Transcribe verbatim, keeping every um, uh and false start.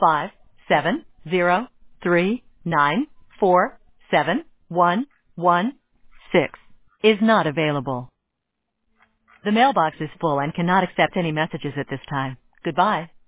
five seven zero three nine four seven one one six is not available. The mailbox is full and cannot accept any messages at this time. Goodbye.